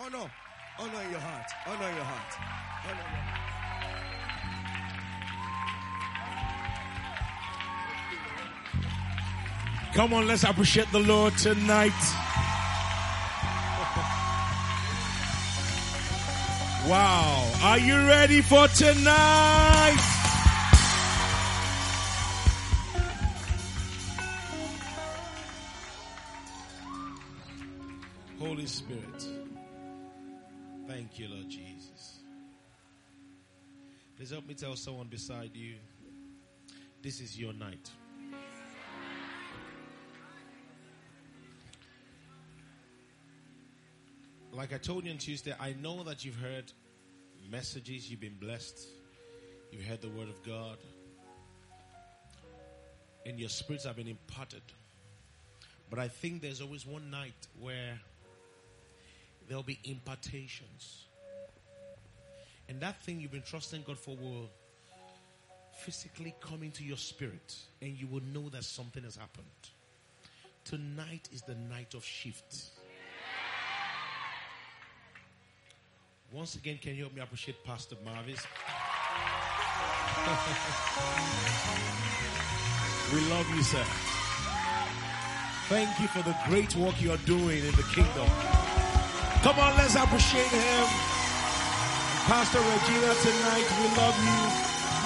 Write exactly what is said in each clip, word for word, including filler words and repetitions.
Honor. Honor in your heart. Honor in your heart. Honor in your heart. Come on, let's appreciate the Lord tonight. Wow. Are you ready for tonight? Holy Spirit. Thank you, Lord Jesus. Please help me tell someone beside you, this is your night. Like I told you on Tuesday, I know that you've heard messages, you've been blessed, you've heard the word of God, and your spirits have been imparted. But I think there's always one night where there'll be impartations. And that thing you've been trusting God for will physically come into your spirit, and you will know that something has happened. Tonight is the night of shift. Once again, can you help me appreciate Pastor Marvis? We love you, sir. Thank you for the great work you're doing in the kingdom. Come on, let's appreciate him. Pastor Regina, tonight, we love you.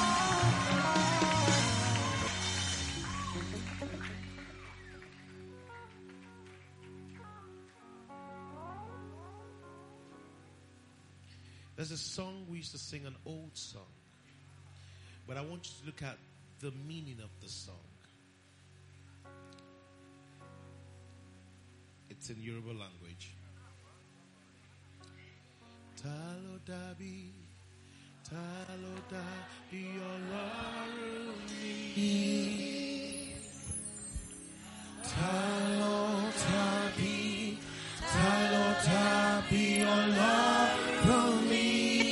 There's a song we used to sing, an old song. But I want you to look at the meaning of the song. It's in Yoruba language. Talo dabi, talo dabi Ọlọ́run mi. Talo dabi, talo dabi Ọlọ́run mi.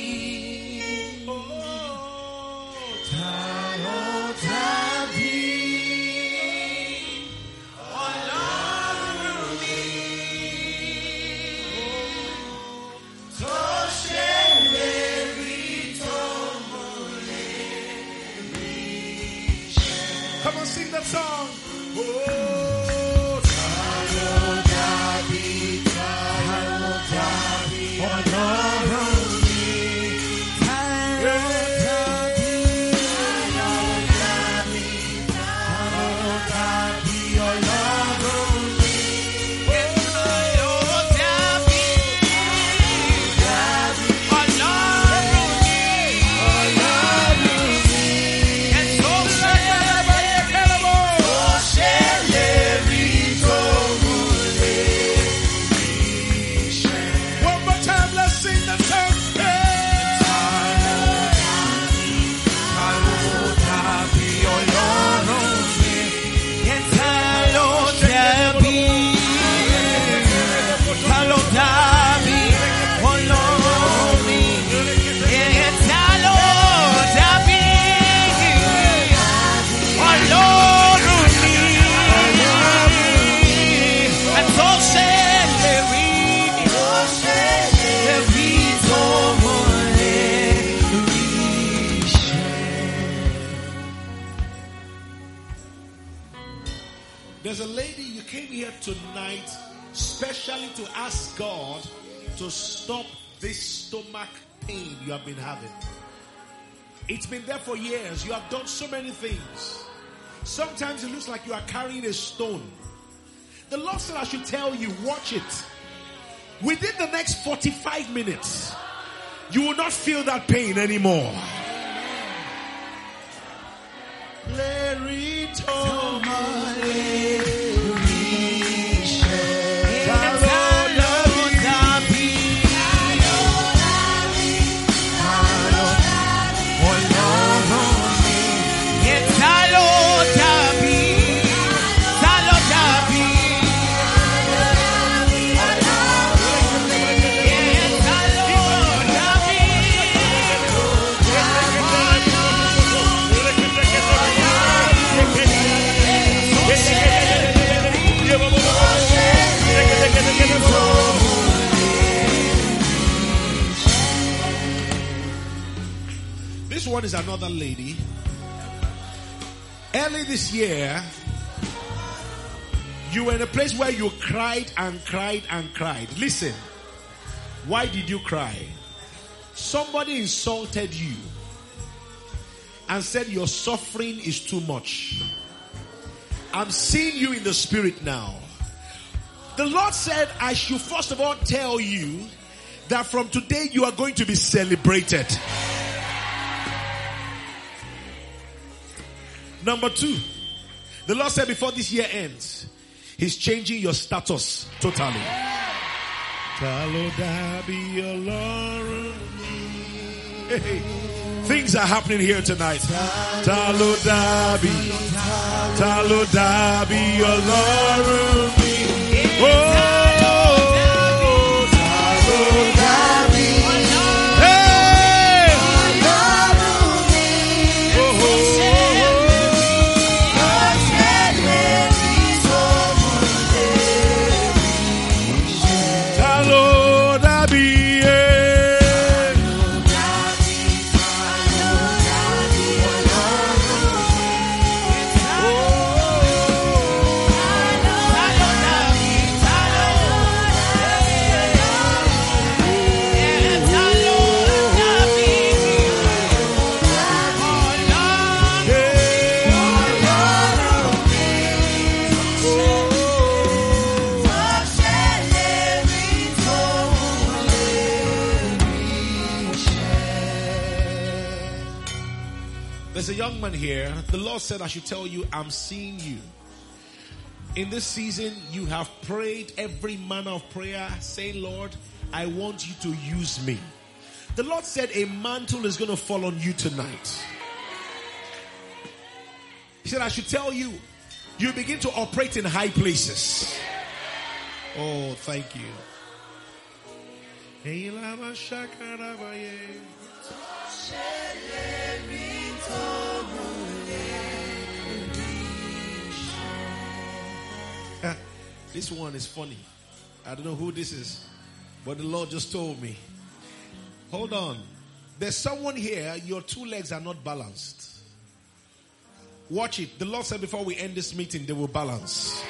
Sing that song. Oh, Talo Dabi, Talo Dabi, Ọlọ́run mi. Talo Dabi, Talo Dabi, Talo Dabi, Ọlọ́run mi. Talo Dabi, Dabi, Ọlọ́run mi, Ọlọ́run mi. And so say there's a lady, you came here tonight specially to ask God to stop this stomach pain you have been having. It's been there for years. You have done so many things. Sometimes it looks like you are carrying a stone. The Lord said I should tell you, watch it. Within the next forty-five minutes, you will not feel that pain anymore. Yeah. this one is another lady. Early this year, you were in a place where you cried and cried and cried. Listen, why did you cry? Somebody insulted you and said your suffering is too much. I'm seeing you in the spirit now. The Lord said I should first of all tell you that from today you are going to be celebrated. Number two, the Lord said before this year ends, He's changing your status totally. Hey, things are happening here tonight. Talodabi, Talodabi, Olorumi. Oh. There's a young man here. The Lord said I should tell you, I'm seeing you. In this season, you have prayed every manner of prayer, saying, Lord, I want you to use me. The Lord said a mantle is going to fall on you tonight. He said I should tell you, you begin to operate in high places. Oh, thank you. This one is funny. I don't know who this is, but the Lord just told me. Hold on. There's someone here, your two legs are not balanced. Watch it. The Lord said before we end this meeting, they will balance.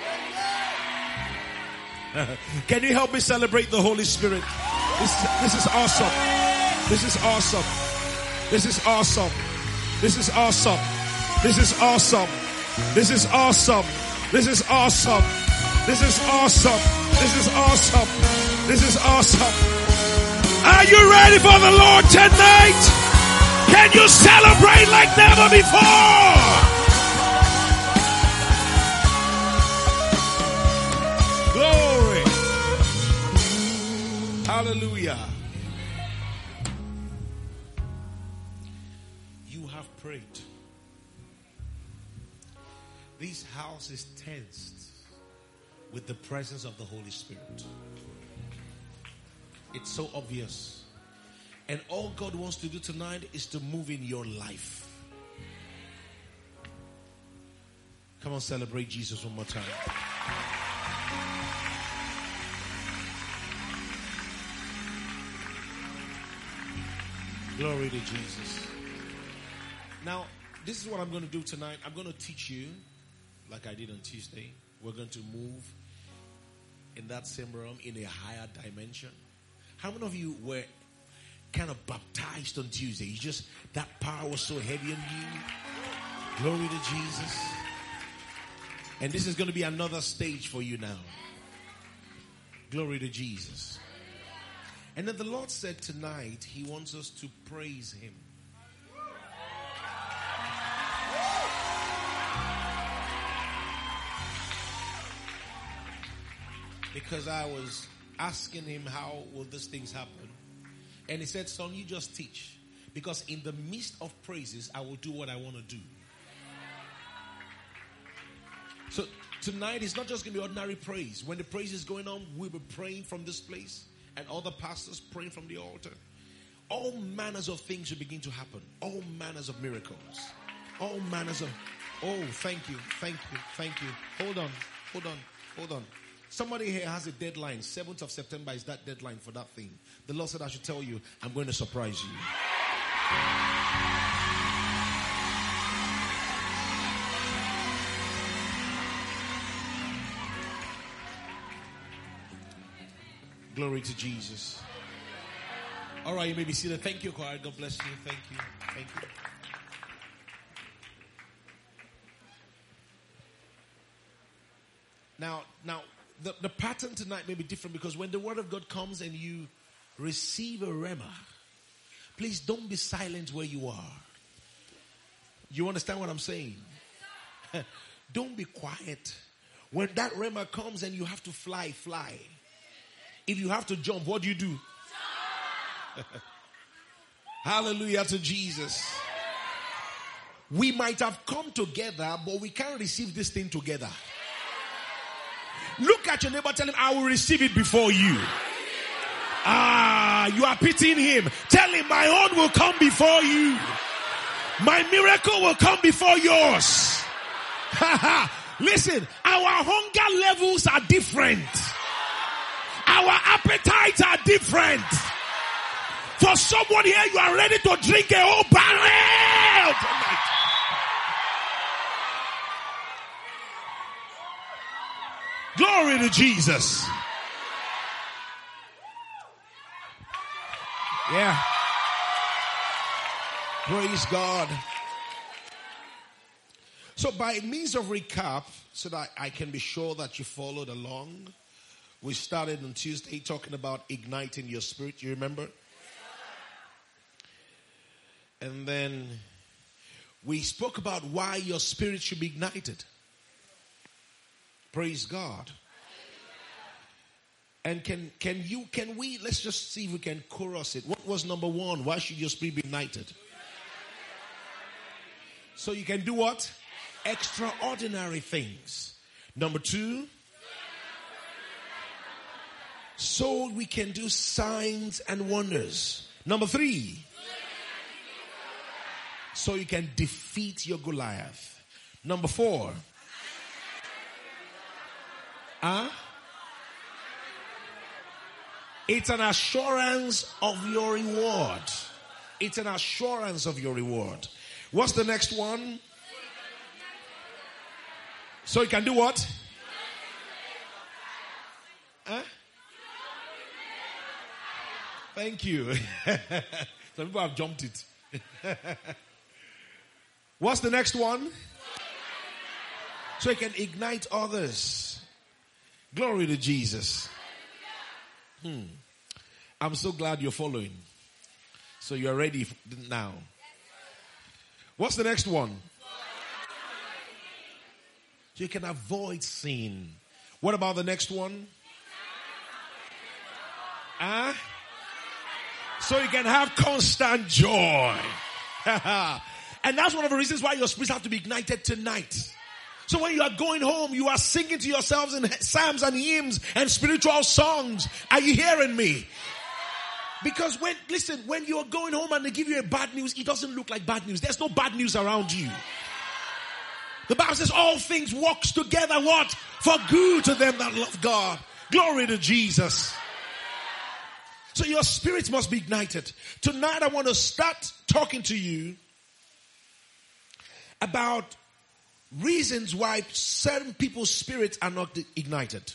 Can you help me celebrate the Holy Spirit? This, this is awesome. This is awesome. This is awesome. This is awesome. This is awesome. This is awesome. This is awesome. This is awesome. This is awesome. This is awesome. Are you ready for the Lord tonight? Can you celebrate like never before? Glory. Hallelujah. You have prayed. This house is tensed with the presence of the Holy Spirit. It's so obvious. And all God wants to do tonight is to move in your life. Come on, celebrate Jesus one more time. Glory to Jesus. Now, this is what I'm going to do tonight. I'm going to teach you, like I did on Tuesday. We're going to move in that same realm in a higher dimension. How many of you were kind of baptized on Tuesday? You just, that power was so heavy on you. Glory to Jesus. And this is going to be another stage for you now. Glory to Jesus. And then the Lord said tonight, He wants us to praise Him. Because I was asking Him, how will these things happen? And He said, son, you just teach. Because in the midst of praises, I will do what I want to do. So tonight, it's not just going to be ordinary praise. When the praise is going on, we'll be praying from this place. And other pastors praying from the altar. All manners of things will begin to happen. All manners of miracles. All manners of... Oh, thank you, thank you, thank you. Hold on, hold on, hold on. Somebody here has a deadline. seventh of September is that deadline for that thing. The Lord said I should tell you, I'm going to surprise you. Glory to Jesus. All right, you may be seated. Thank you, choir. God bless you. Thank you. Thank you. Now, now the, the pattern tonight may be different because when the word of God comes and you receive a rhema, please don't be silent where you are. You understand what I'm saying? Don't be quiet. When that rhema comes and you have to fly, fly. If you have to jump, what do you do? Hallelujah to Jesus. We might have come together, but we can't receive this thing together. Look at your neighbor, tell him, I will receive it before you. Ah, you are pitying him. Tell him, my own will come before you. My miracle will come before yours. Listen, our hunger levels are different. Our appetites are different. For someone here, you are ready to drink a whole barrel tonight. Glory to Jesus. Yeah. Praise God. So by means of recap, so that I can be sure that you followed along, we started on Tuesday talking about igniting your spirit. You remember? And then we spoke about why your spirit should be ignited. Praise God. And can can you can we let's just see if we can chorus it. What was number one? Why should your spirit be ignited? So you can do what? Extraordinary things. Number two, so we can do signs and wonders. Number three, so you can defeat your Goliath. Number four, huh? It's an assurance of your reward. It's an assurance of your reward. What's the next one? So you can do what? Huh? Thank you. Some people have jumped it. What's the next one? So you can ignite others. Glory to Jesus. Hmm. I'm so glad you're following. So you're ready now. What's the next one? So you can avoid sin. What about the next one? Ah? Huh? So you can have constant joy. And that's one of the reasons why your spirits have to be ignited tonight. So when you are going home, you are singing to yourselves in psalms and hymns and spiritual songs. Are you hearing me? Because when, listen, when you're going home and they give you a bad news, it doesn't look like bad news. There's no bad news around you. The Bible says all things works together, what? For good to them that love God. Glory to Jesus. So your spirits must be ignited. Tonight I want to start talking to you about reasons why certain people's spirits are not ignited.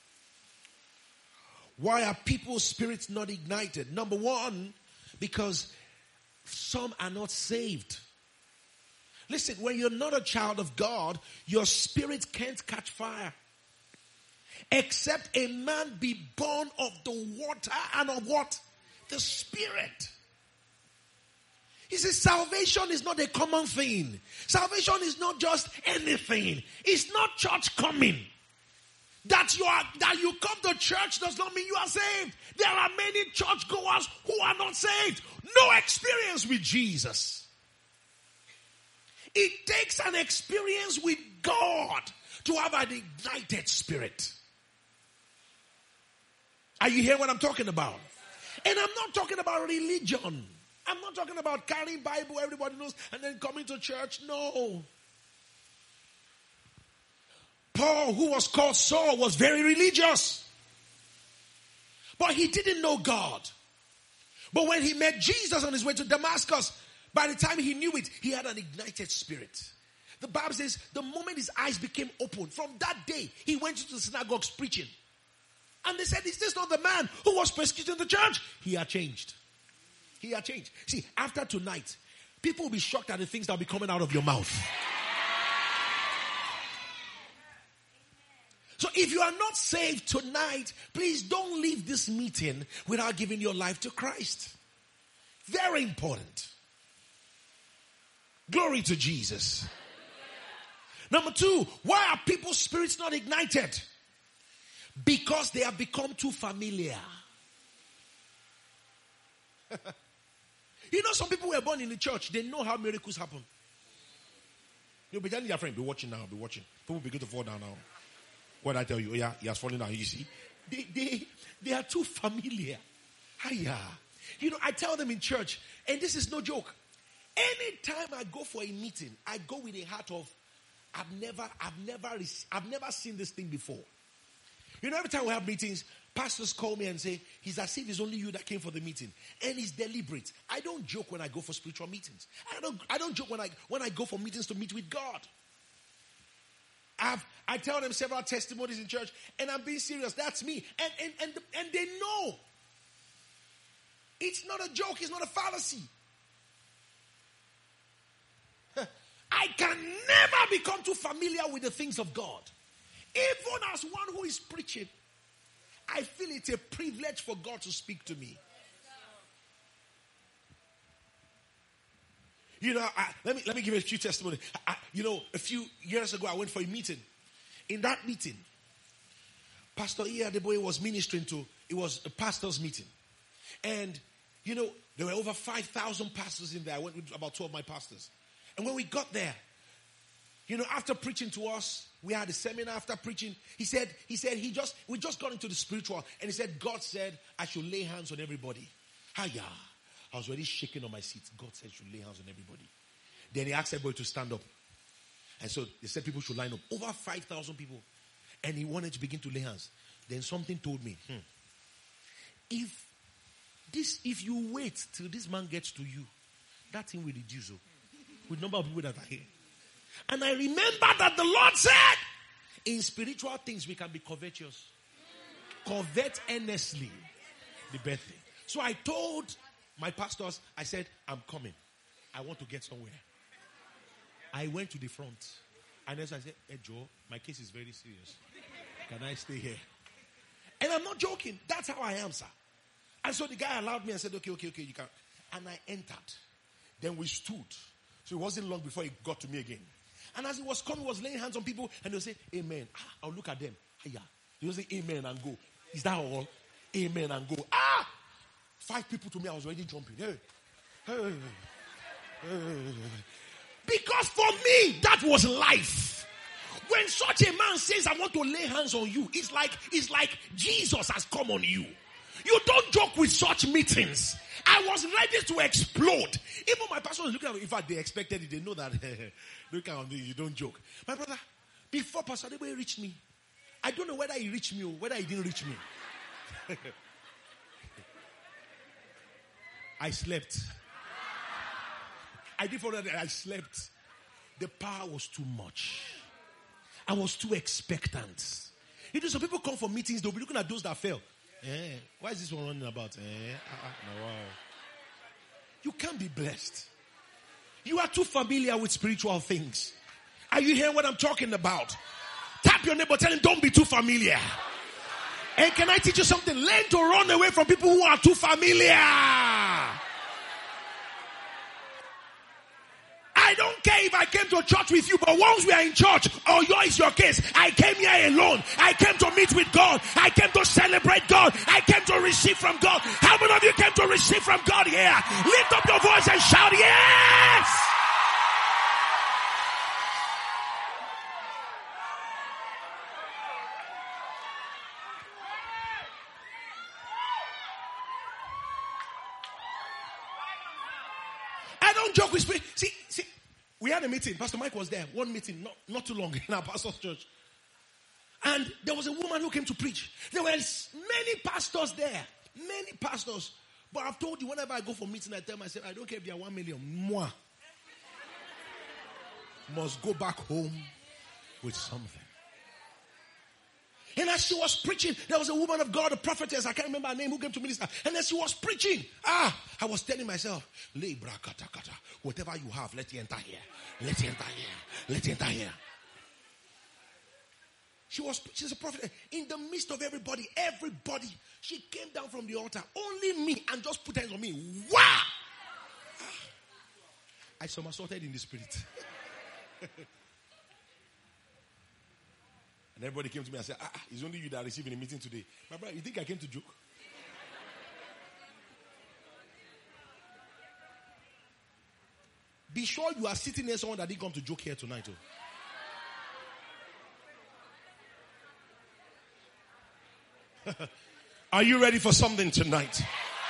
Why are people's spirits not ignited? Number one, because some are not saved. Listen, when you're not a child of God, your spirit can't catch fire. Except a man be born of the water and of what? The Spirit. He says salvation is not a common thing. Salvation is not just anything. It's not church coming. That you are that you come to church does not mean you are saved. There are many churchgoers who are not saved. No experience with Jesus. It takes an experience with God to have an ignited spirit. Are you hearing what I'm talking about? And I'm not talking about religion. I'm not talking about carrying Bible, everybody knows, and then coming to church. No. Paul, who was called Saul, was very religious. But he didn't know God. But when he met Jesus on his way to Damascus, By the time he knew it, he had an ignited spirit. The Bible says the moment his eyes became open, from that day, he went to the synagogues preaching. And they said, is this not the man who was persecuting the church? He had changed. He had changed. See, after tonight, people will be shocked at the things that will be coming out of your mouth. So if you are not saved tonight, please don't leave this meeting without giving your life to Christ. Very important. Glory to Jesus. Number two, why are people's spirits not ignited? Because they have become too familiar. You know, some people were born in the church. They know how miracles happen. You'll be telling your friend, be watching now, be watching. People begin to fall down now. What I tell you, oh yeah, he has fallen down, you see. They, they, they are too familiar. Hiya. You know, I tell them in church, and this is no joke. Anytime I go for a meeting, I go with a heart of, I've never, I've never, I've never seen this thing before. You know, every time we have meetings, pastors call me and say, it's as if it's only you that came for the meeting. And it's deliberate. I don't joke when I go for spiritual meetings. I don't, I don't joke when I, when I go for meetings to meet with God. I've, I tell them several testimonies in church, and I'm being serious. That's me. And, and, and, and they know. It's not a joke. It's not a fallacy. I can never become too familiar with the things of God. Even as one who is preaching, I feel it's a privilege for God to speak to me. You know, I, let me let me give you a few testimonies. I, you know, a few years ago, I went for a meeting. In that meeting, Pastor E. Adeboye was ministering to, it was a pastor's meeting. And, you know, there were over five thousand pastors in there. I went with about two of my pastors. And when we got there, you know, after preaching to us, we had a seminar after preaching. He said, he said, he just, we just got into the spiritual. And he said, God said, I should lay hands on everybody. Hiya. I was already shaking on my seat. God said, should lay hands on everybody. Then he asked everybody to stand up. And so they said people should line up. Over five thousand people. And he wanted to begin to lay hands. Then something told me, hmm, if this, if you wait till this man gets to you, that thing will reduce with the number of people that are here. And I remember that the Lord said, in spiritual things we can be covetous. Covet earnestly the birthday. So I told my pastors, I said, I'm coming. I want to get somewhere. I went to the front. And then I said, hey Joe, my case is very serious. Can I stay here? And I'm not joking. That's how I am, sir. And so the guy allowed me and said, okay, okay, okay, you can. And I entered. Then we stood. So it wasn't long before he got to me again. And as he was coming, he was laying hands on people, and they'll say, amen. Ah, I'll look at them. Hiya. They'll say, amen, and go. Is that all? Amen, and go. Ah! Five people to me, I was already jumping. Hey. Hey. Hey. Because for me, that was life. When such a man says, I want to lay hands on you, it's like, it's like Jesus has come on you. You don't joke with such meetings. I was ready to explode. Even my pastor was looking at me. In fact, they expected it. They know that. Look at me. You don't joke. My brother, before Pastor Adeboye reached me, I don't know whether he reached me or whether he didn't reach me. I slept. I did for that. I slept. The power was too much. I was too expectant. You know, some people come for meetings. They'll be looking at those that fail. Eh, why is this one running about? Eh, uh, uh, no, wow. You can't be blessed. You are too familiar with spiritual things. Are you hearing what I'm talking about? Tap your neighbor, tell him don't be too familiar. And can I teach you something? Learn to run away from people who are too familiar. I don't care if I came to church with you, but once we are in church, or oh, yours is your case, I came here alone. I came to meet with God. I came to celebrate God. I came to receive from God. How many of you came to receive from God here? Lift up your voice and shout, yes! I don't joke with spirit. See, see, we had a meeting. Pastor Mike was there. One meeting, not, not too long, in our pastor's church. And there was a woman who came to preach. There were many pastors there. Many pastors. But I've told you, whenever I go for meeting, I tell myself, I don't care if they are one million. Moi. Must go back home with something. And as she was preaching, there was a woman of God, a prophetess, I can't remember her name, who came to minister. And as she was preaching, ah, I was telling myself, whatever you have, let it enter here. Let it enter here. Let it enter here. She was, she's a prophet. In the midst of everybody, everybody, she came down from the altar. Only me, and just put hands on me. Wow! I somersaulted in the spirit. And everybody came to me and said, ah, it's only you that are receiving a meeting today. My brother, you think I came to joke? Be sure you are sitting near someone that didn't come to joke here tonight. Oh. Are you ready for something tonight?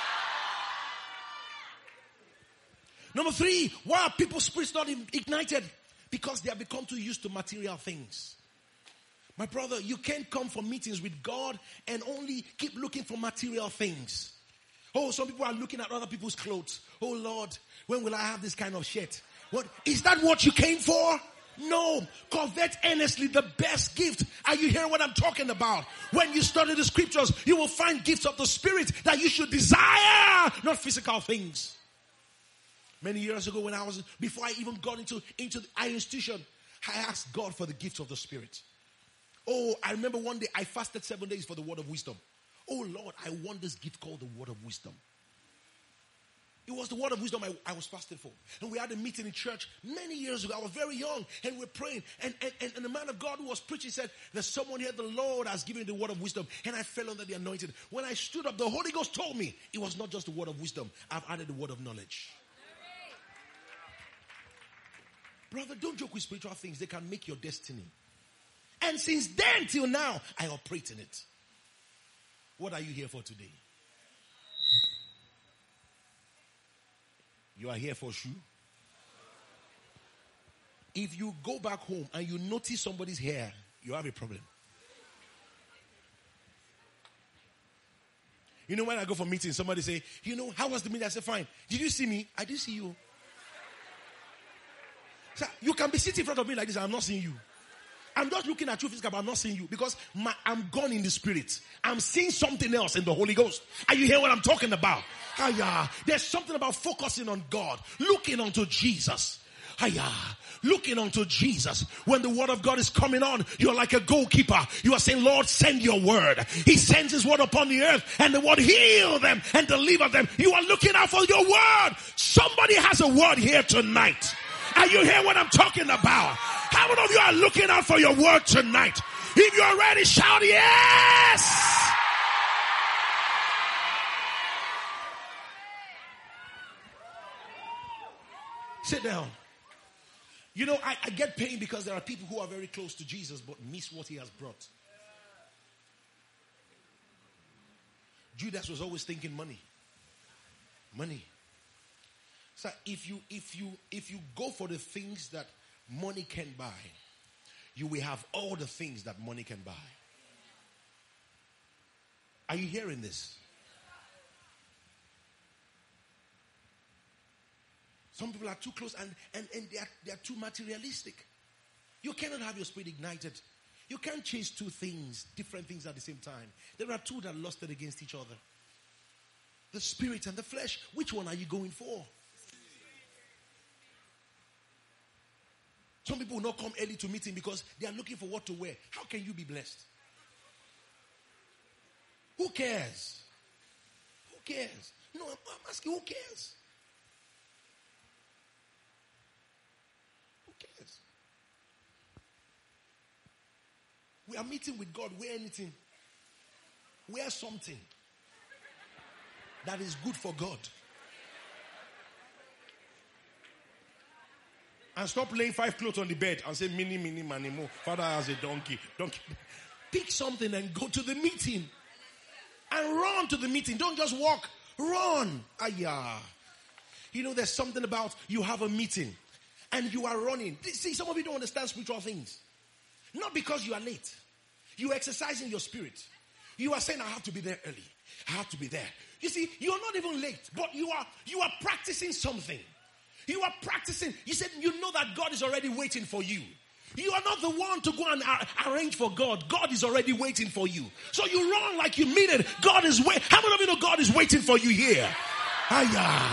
Number three, why are people's spirits not ignited? Because they have become too used to material things. My brother, you can't come for meetings with God and only keep looking for material things. Oh, some people are looking at other people's clothes. Oh Lord, when will I have this kind of shirt? What is that what you came for? No. Covet earnestly the best gift. Are you hearing what I'm talking about? When you study the scriptures, you will find gifts of the Spirit that you should desire, not physical things. Many years ago when I was, before I even got into, into the I institution, I asked God for the gift of the Spirit. Oh, I remember one day I fasted seven days for the word of wisdom. Oh Lord, I want this gift called the word of wisdom. It was the word of wisdom I, I was fasting for. And we had a meeting in church many years ago. I was very young and we were praying. And, and, and, and the man of God who was preaching said, there's someone here, the Lord has given the word of wisdom. And I fell under the anointing. When I stood up, the Holy Ghost told me it was not just the word of wisdom. I've added the word of knowledge. Brother, don't joke with spiritual things. They can make your destiny. And since then till now, I operate in it. What are you here for today? You are here for shoe. If you go back home and you notice somebody's hair, you have a problem. You know, when I go for meetings, somebody say, you know, how was the meeting? I say, fine. Did you see me? I didn't see you. So you can be sitting in front of me like this and I'm not seeing you. I'm just looking at you physically, but I'm not seeing you because my, I'm gone in the spirit. I'm seeing something else in the Holy Ghost. Are you hearing what I'm talking about? Hiya. There's something about focusing on God, looking onto Jesus. Hiya. Looking onto Jesus. When the word of God is coming on, you're like a goalkeeper. You are saying, Lord, send your word. He sends his word upon the earth and the word heal them and deliver them. You are looking out for your word. Somebody has a word here tonight. Are you hearing what I'm talking about? How many of you are looking out for your word tonight? If you're ready, shout yes! Sit down. You know, I, I get pain because there are people who are very close to Jesus but miss what he has brought. Judas was always thinking money. Money. So if you if you if you go for the things that money can buy, you will have all the things that money can buy. Are you hearing this? Some people are too close and, and, and they, are, they are too materialistic. You cannot have your spirit ignited. You can't chase two things, different things at the same time. There are two that lusted against each other. The spirit and the flesh. Which one are you going for? Some people will not come early to meeting because they are looking for what to wear. How can you be blessed? Who cares? Who cares? No, I'm, I'm asking, who cares? Who cares? We are meeting with God. Wear anything. Wear something that is good for God. And stop laying five clothes on the bed and say, mini, mini, mani, mo. Father has a donkey. Donkey. Pick something and go to the meeting. And run to the meeting. Don't just walk. Run. Ayah. You know, there's something about you have a meeting and you are running. See, some of you don't understand spiritual things. Not because you are late. You are exercising your spirit. You are saying, I have to be there early. I have to be there. You see, you are not even late, but you are you are practicing something. You are practicing. You said you know that God is already waiting for you. You are not the one to go and ar- arrange for God. God is already waiting for you. So you run like you mean it. God is waiting. How many of you know God is waiting for you here? Hiya.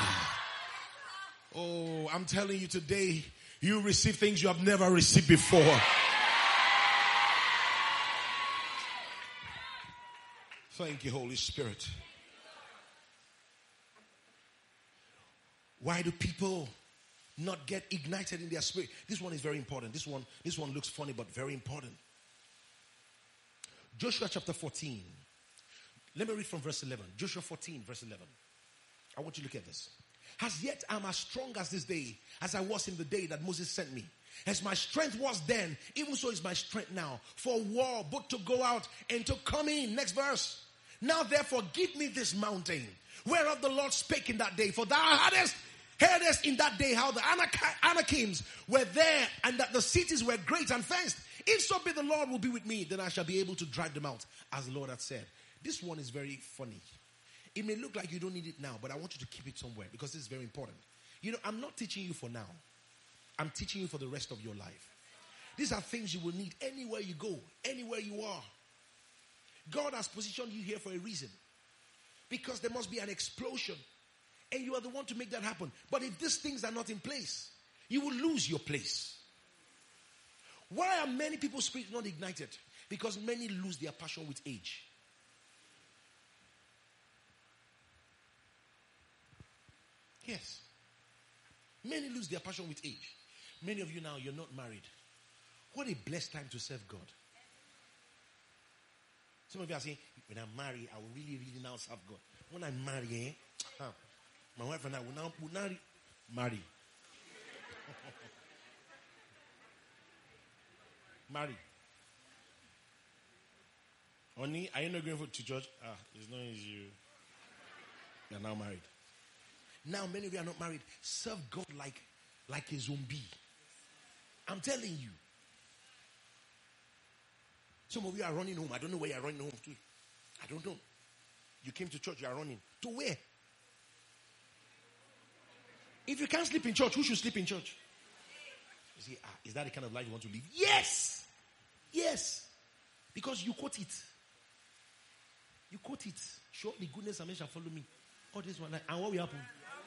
Oh, I'm telling you today, you receive things you have never received before. Thank you, Holy Spirit. Why do people not get ignited in their spirit? This one is very important. This one, this one looks funny, but very important. Joshua chapter fourteen. Let me read from verse eleven. Joshua fourteen, verse eleven. I want you to look at this. As yet I'm as strong as this day, as I was in the day that Moses sent me. As my strength was then, even so is my strength now. For war, both to go out and to come in. Next verse. Now therefore give me this mountain, whereof the Lord spake in that day. For thou hadst heardest in that day how the Anak- Anakims were there, and that the cities were great and fenced. If so be the Lord will be with me, then I shall be able to drive them out, as the Lord had said. This one is very funny. It may look like you don't need it now, but I want you to keep it somewhere, because this is very important. You know, I'm not teaching you for now. I'm teaching you for the rest of your life. These are things you will need anywhere you go, anywhere you are. God has positioned you here for a reason. Because there must be an explosion. And you are the one to make that happen. But if these things are not in place, you will lose your place. Why are many people's spirits not ignited? Because many lose their passion with age. Yes. Many lose their passion with age. Many of you now, you're not married. What a blessed time to serve God. Some of you are saying, when I'm married, I will really, really now serve God. When I'm married, eh, my wife and I will now, will now marry. Marry. Honey, are you not going for, to church? Ah, it's not as you. You're now married. Now many of you are not married. Serve God like, like a zombie. I'm telling you. Some of you are running home. I don't know where you are running home to. I don't know. You came to church, you are running. To where? If you can't sleep in church, who should sleep in church? You see, ah, is that the kind of life you want to live? Yes! Yes! Because you quote it. You quote it. Surely goodness and mercy shall follow me. All this one. And what will happen?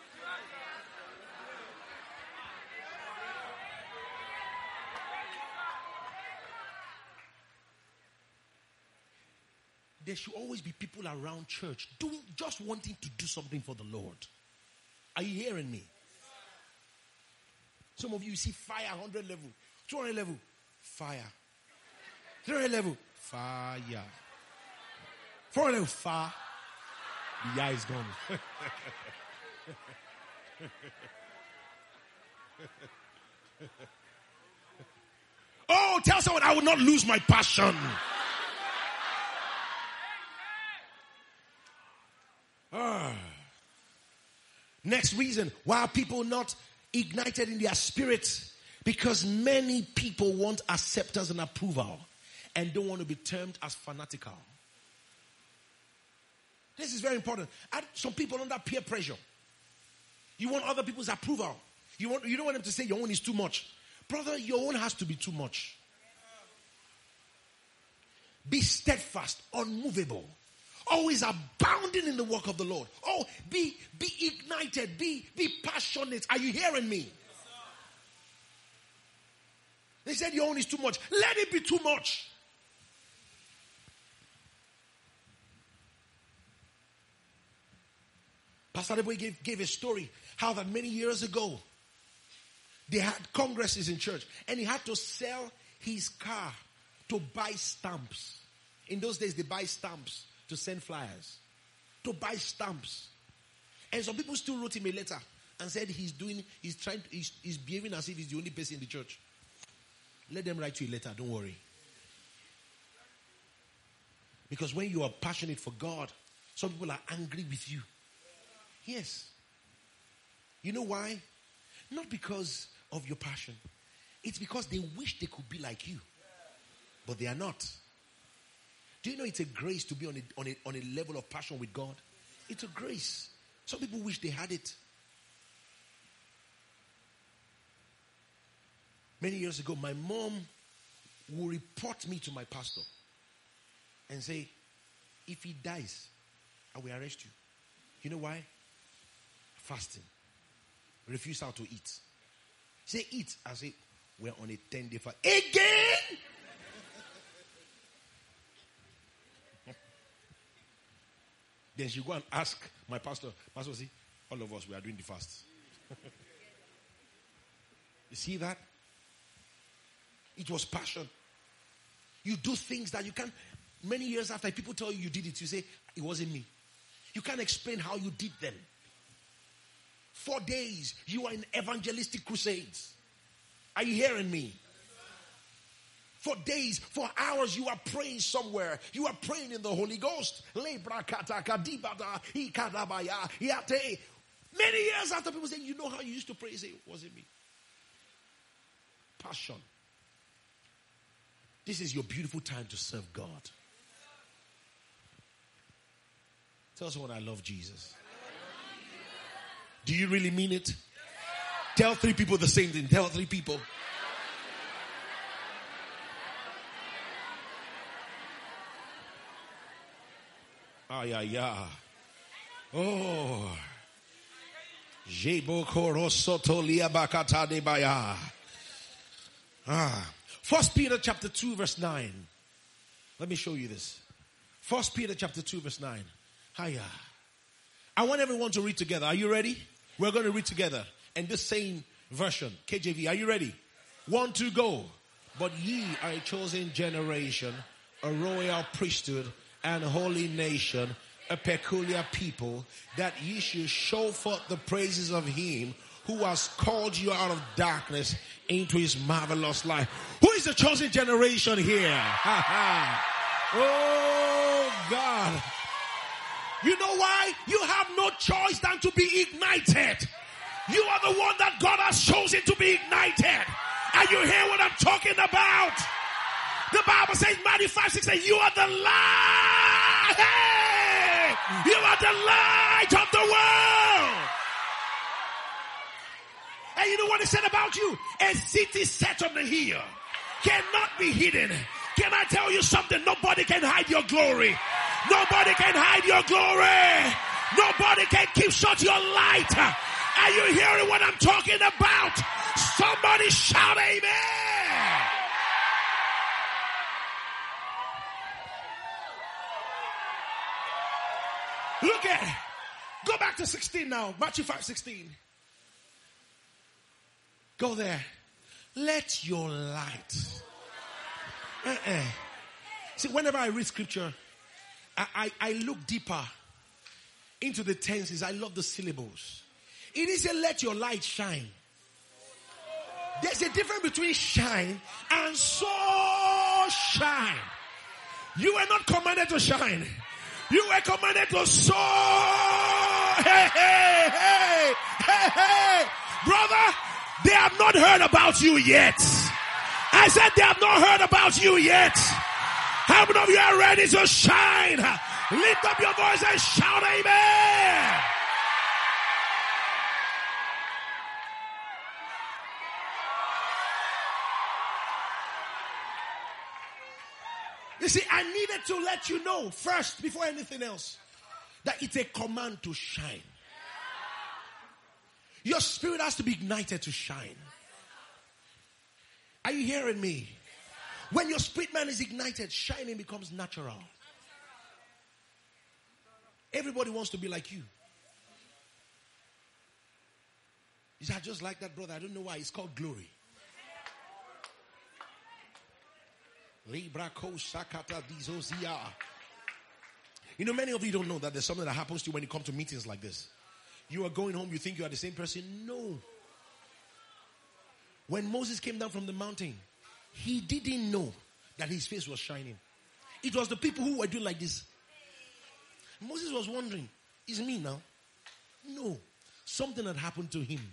There should always be people around church doing, just wanting to do something for the Lord. Are you hearing me? Some of you see fire one hundred level, two hundred level, fire. three hundred level, fire. four hundred level, fire. The eye is gone. Oh, tell someone, I will not lose my passion. Ah. Next reason why are people not ignited in their spirits? Because many people want acceptance and approval and don't want to be termed as fanatical. This is very important. Some people under peer pressure. You want other people's approval. You want, you don't want them to say your own is too much. Brother, your own has to be too much. Be steadfast, unmovable. Always abounding in the work of the Lord. Oh, be, be ignited. Be, be passionate. Are you hearing me? They said your own is too much. Let it be too much. Pastor Adeboye gave, gave a story how that many years ago they had congresses in church and he had to sell his car to buy stamps. In those days they buy stamps to send flyers. To buy stamps. And some people still wrote him a letter and said he's doing, he's trying, to, he's, he's behaving as if he's the only person in the church. Let them write you a letter, don't worry. Because when you are passionate for God, some people are angry with you. Yes. You know why? Not because of your passion. It's because they wish they could be like you. But they are not. Do you know it's a grace to be on a, on a, on a level of passion with God? It's a grace. Some people wish they had it. Many years ago, my mom will report me to my pastor and say, if he dies, I will arrest you. You know why? Fasting. Refuse how to eat. Say eat. I say, we're on a ten-day fast. Again? Then she go and ask my pastor, Pastor, see, all of us, we are doing the fast. You see that? It was passion. You do things that you can't, many years after people tell you you did it, you say, it wasn't me. You can't explain how you did them. Four days, you are in evangelistic crusades. Are you hearing me? For days, for hours, you are praying somewhere. You are praying in the Holy Ghost. Many years after, people say, you know how you used to pray? You say, it wasn't me. Passion. This is your beautiful time to serve God. Tell someone, I love Jesus. Do you really mean it? Tell three people the same thing. Tell three people. Ah, yeah, yeah. Oh. Ah. First Peter chapter two verse nine. Let me show you this. First Peter chapter two verse nine. Hiya. I want everyone to read together. Are you ready? We're going to read together. And this same version, K J V. Are you ready? One, two, go. But ye are a chosen generation, a royal priesthood, and holy nation, a peculiar people, that ye should show forth the praises of him who has called you out of darkness into his marvelous light. Who is the chosen generation here? Oh God. You know why? You have no choice than to be ignited. You are the one that God has chosen to be ignited. And you hear what I'm talking about? The Bible says, Matthew five, six, eight, you are the light. Hey! You are the light of the world. And you know what it said about you? A city set on the hill cannot be hidden. Can I tell you something? Nobody can hide your glory. Nobody can hide your glory. Nobody can keep shut your light. Are you hearing what I'm talking about? Somebody shout amen. Look at it. Go back to sixteen now. Matthew five sixteen. Go there. Let your light. Uh-uh. See, whenever I read scripture, I, I, I look deeper into the tenses. I love the syllables. It is a let your light shine. There's a difference between shine and so shine. You were not commanded to shine. You were commanded to soar. Hey, hey, hey, hey, hey. Brother, they have not heard about you yet. I said they have not heard about you yet. How many of you are ready to shine? Lift up your voice and shout amen. You see, I needed to let you know first, before anything else, that it's a command to shine. Your spirit has to be ignited to shine. Are you hearing me? When your spirit man is ignited, shining becomes natural. Everybody wants to be like you. You say, I just like that, brother. I don't know why. It's called glory. You know, many of you don't know that there's something that happens to you when you come to meetings like this. You are going home, you think you are the same person. No. When Moses came down from the mountain, he didn't know that his face was shining. It was the people who were doing like this. Moses was wondering, is it me now? No. Something had happened to him.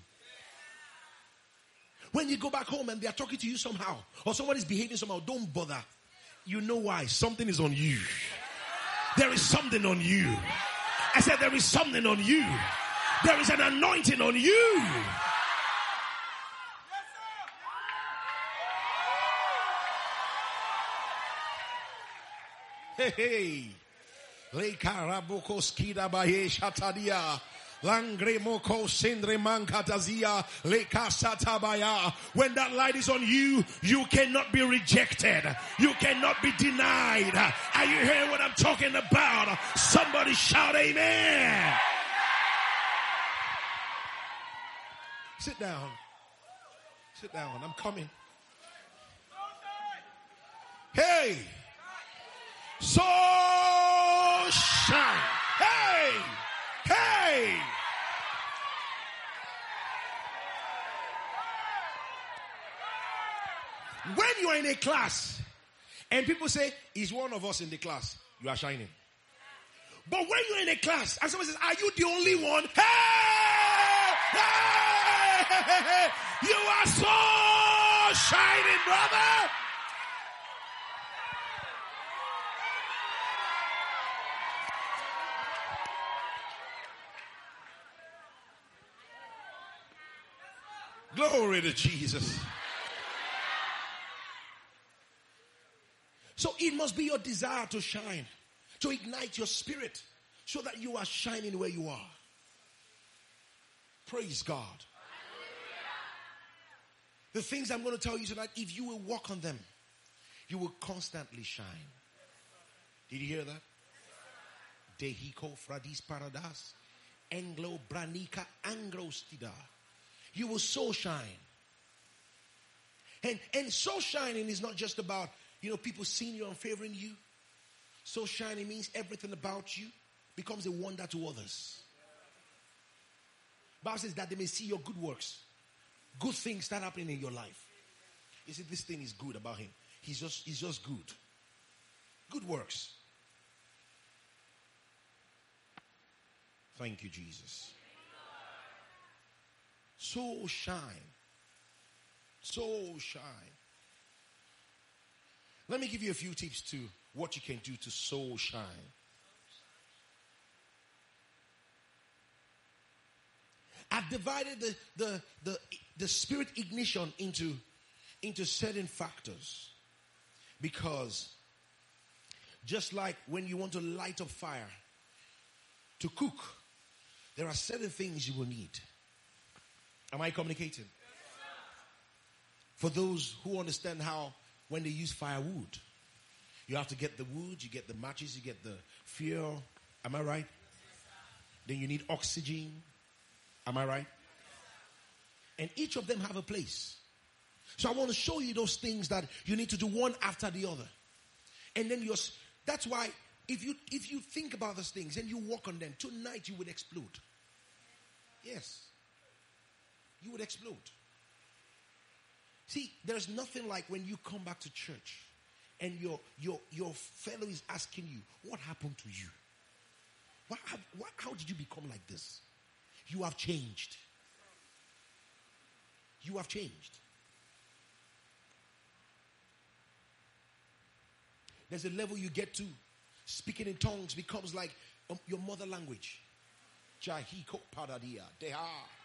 When you go back home and they are talking to you somehow, or someone is behaving somehow, don't bother. You know why? Something is on you. There is something on you. I said there is something on you. There is an anointing on you. Hey, hey. Leikaraboko skida baye shatadia. Langre moko sindre mankatazia lekasatabaya. When that light is on you, you cannot be rejected. You cannot be denied. Are you hearing what I'm talking about? Somebody shout amen. Sit down. Sit down. I'm coming. Hey. So shine. Hey. Hey. When you are in a class and people say, is one of us in the class, you are shining. But when you're in a class and someone says, are you the only one? Hey! Hey! Hey! Hey! Hey! You are so shining, brother. Glory to Jesus. So it must be your desire to shine, to ignite your spirit so that you are shining where you are. Praise God. The things I'm going to tell you tonight, if you will walk on them, you will constantly shine. Did you hear that? Dehiko fradis paradas, Anglo branica angrostida. You will so shine. And, and so shining is not just about, you know, people seeing you and favoring you. So shining means everything about you becomes a wonder to others. Bible says that they may see your good works. Good things start happening in your life. You see, this thing is good about him. He's just, he's just good. Good works. Thank you, Jesus. So shine. So shine. Let me give you a few tips to what you can do to so shine. I've divided the, the, the, the spirit ignition into, into certain factors. Because just like when you want to light up fire to cook, there are certain things you will need. Am I communicating? For those who understand how when they use firewood, you have to get the wood, you get the matches, you get the fuel. Am I right? Then you need oxygen. Am I right? And each of them have a place. So I want to show you those things that you need to do one after the other. And then you're, that's why if you if you think about those things and you work on them, tonight you would explode. Yes. You would explode. See, there's nothing like when you come back to church and your your your fellow is asking you, what happened to you? What, how, what, how did you become like this? You have changed. You have changed. There's a level you get to. Speaking in tongues becomes like um, your mother language. Jahiko paradia. Deha.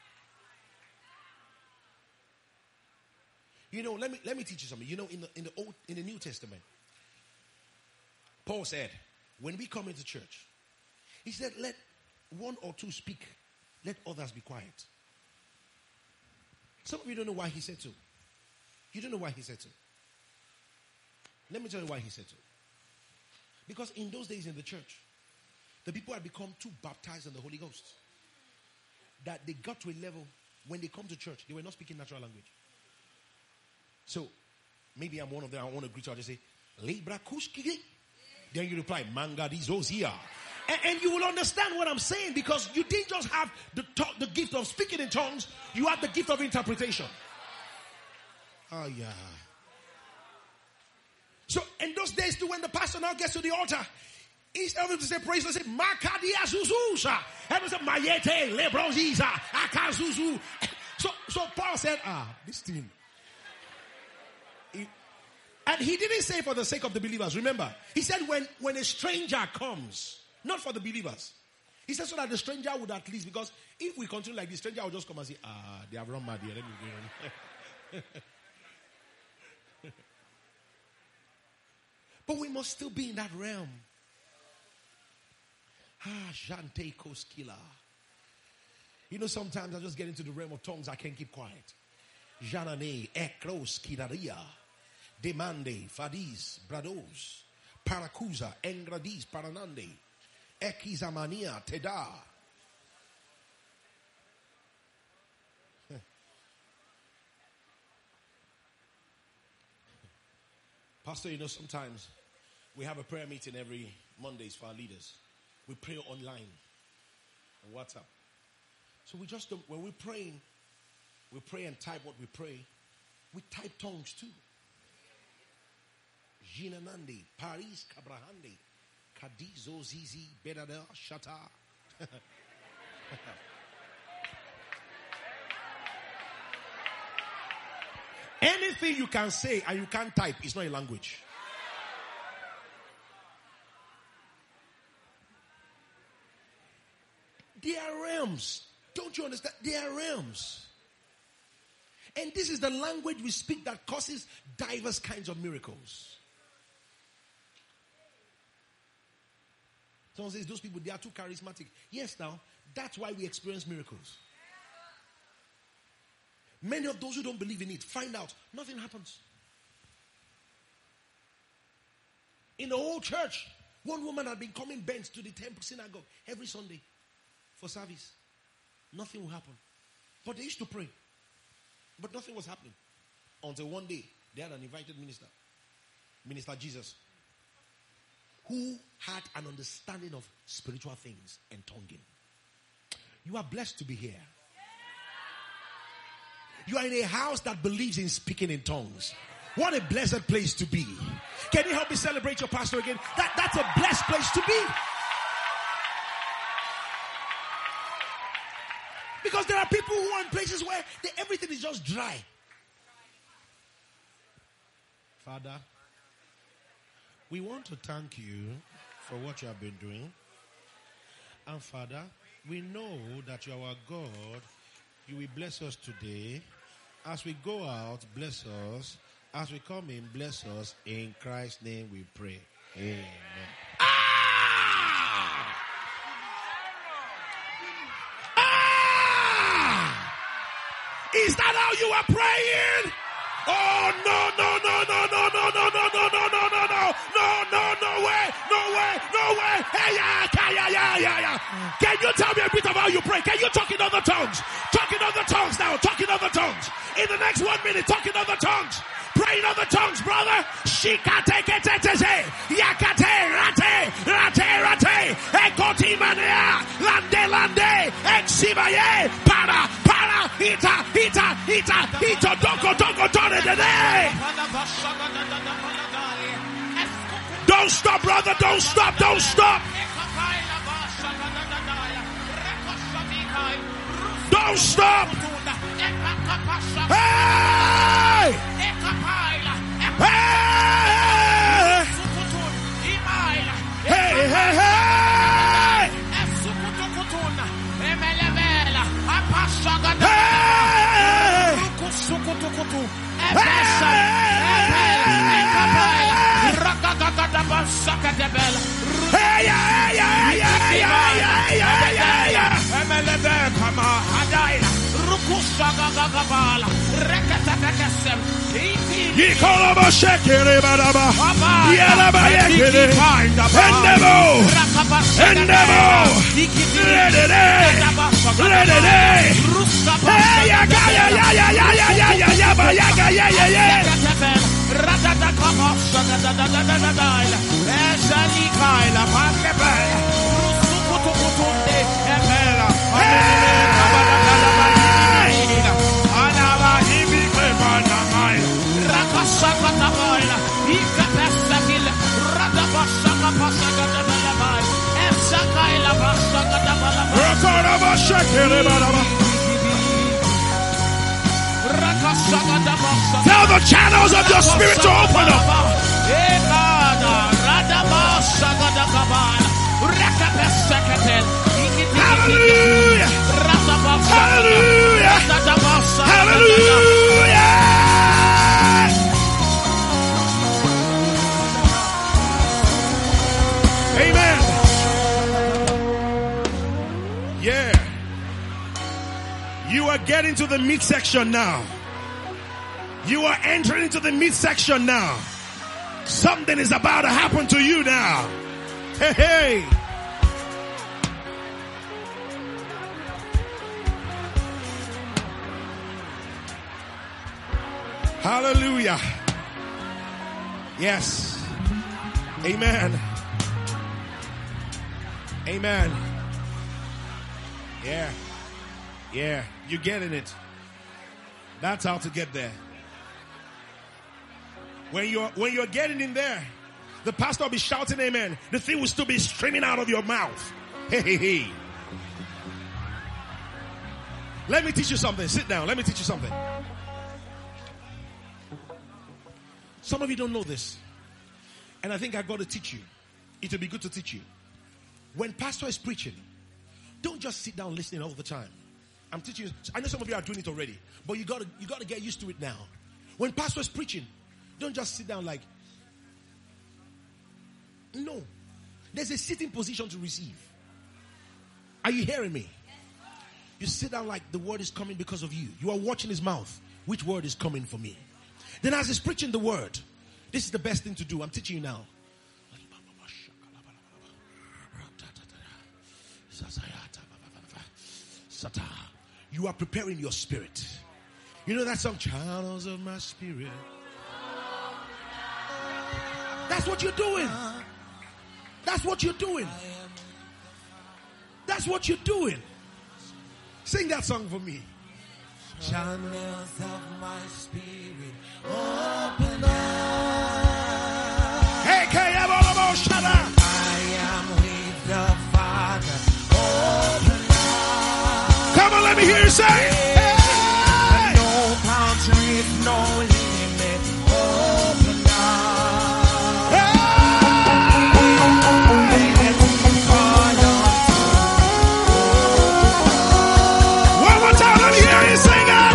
You know, let me let me teach you something. You know, in the in the old in the New Testament, Paul said, when we come into church, he said, let one or two speak, let others be quiet. Some of you don't know why he said so. You don't know why he said so. Let me tell you why he said so. Because in those days in the church, the people had become too baptized in the Holy Ghost that they got to a level when they come to church, they were not speaking natural language. So, maybe I'm one of them. I want to greet you. I just say, Libra kushki. Then you reply, Manga di zozia. And, and you will understand what I'm saying because you didn't just have the talk, the gift of speaking in tongues. You have the gift of interpretation. Oh, yeah. So, in those days too, when the pastor now gets to the altar, instead of him to say praise, they say, Makadia Zuzusha. And they say, Mayete, Lebroziza, Akazuzu. So, so Paul said, ah, this thing. And he didn't say for the sake of the believers. Remember, he said when, when a stranger comes, not for the believers. He said so that the stranger would at least, because if we continue like this, stranger will just come and say, ah, they have run mad here. Let me go on. But we must still be in that realm. Ah, Jante Koskila. You know, sometimes I just get into the realm of tongues, I can't keep quiet. Janane, Ekros, Kidaria, Demande, Fadis, Brados, Paracusa, Engradis, Paranande, Ekizamania, Teda. Pastor, you know, sometimes we have a prayer meeting every Mondays for our leaders. We pray online on WhatsApp. So we just don't, when we're praying, we pray and type what we pray. We type tongues too. Jinanandi, Paris, Cabrahande, Kadizo, Zizi, Bedada, Shata. Anything you can say and you can't type is not a language. There are realms. Don't you understand? There are realms. And this is the language we speak that causes diverse kinds of miracles. Someone says, those people, they are too charismatic. Yes, now, that's why we experience miracles. Many of those who don't believe in it, find out, nothing happens. In the whole church, one woman had been coming bent to the temple synagogue every Sunday for service. Nothing will happen. But they used to pray. But nothing was happening. Until one day, they had an invited minister. Minister Jesus. Who had an understanding of spiritual things and tonguing. You are blessed to be here. You are in a house that believes in speaking in tongues. What a blessed place to be. Can you help me celebrate your pastor again? That, that's a blessed place to be. Because there are people who are in places where they, everything is just dry. Father, we want to thank you for what you have been doing. And Father, we know that you are our God. You will bless us today. As we go out, bless us. As we come in, bless us. In Christ's name we pray. Amen. Ah! Ah! Is that how you are praying? Oh, no, no, no, no, no, no, no, no, no, no, no, no, no, no, no, no way, no way, no way. Hey, yeah, yeah, yeah, yeah, yeah. Can you tell me a bit of how you pray? Can you talk in other tongues? Talk in other tongues now. Talk in other tongues. In the next one minute, talk in other tongues. Pray in other tongues, brother. Shikate ketetese. Yakate rate. Rate rate. Ekoti manea. Lande lande. Exibaye. Para. Para. Ita. Ita. Ita. Ita. Doko. Doko. Done today. Don't stop, brother. Don't stop. Don't stop. Don't stop. Hey! Hey! Hey, hey, hey! Hey, yeah, yeah, yeah, yeah, yeah, yeah, yeah. Yikolaba shekere badaba. Yalaba yekere. Endebo. Endebo. Redede. Redede. Hey, ya ya ya ya ya ya ya ya ya ya ba ya ya ya ya ya. Radada kama shagada da da da da da. Eshali kaila pakebe. Rusukutu kutunde emela. Tell the channels of your spirit to open up. Hallelujah. Hallelujah. Hallelujah. Amen. Yeah. You are getting to the midsection now. You are entering into the midsection now. Something is about to happen to you now. Hey, hey. Hallelujah. Yes. Amen. Amen. Yeah. Yeah. You're getting it. That's how to get there. When you're when you're getting in there, the pastor will be shouting amen. The thing will still be streaming out of your mouth. Hey, hey, hey. Let me teach you something. Sit down. Let me teach you something. Some of you don't know this. And I think I got to teach you. It will be good to teach you. When pastor is preaching, don't just sit down listening all the time. I'm teaching you. I know some of you are doing it already, but you got to you got to get used to it now. When pastor is preaching, don't just sit down like, no. There's a sitting position to receive. Are you hearing me? You sit down like the word is coming because of you. You are watching his mouth. Which word is coming for me? Then as he's preaching the word, this is the best thing to do. I'm teaching you now. You are preparing your spirit. You know that song, Channels of My Spirit. That's what you're doing. That's what you're doing. That's what you're doing. Sing that song for me. Channels of my spirit open up. Hey, K-M-O-L-O, shut up. I am with the Father. Open up. Come on, let me hear you say. Hey. No boundaries, no limit. Open up. Hey. One more time, let me hear you sing it.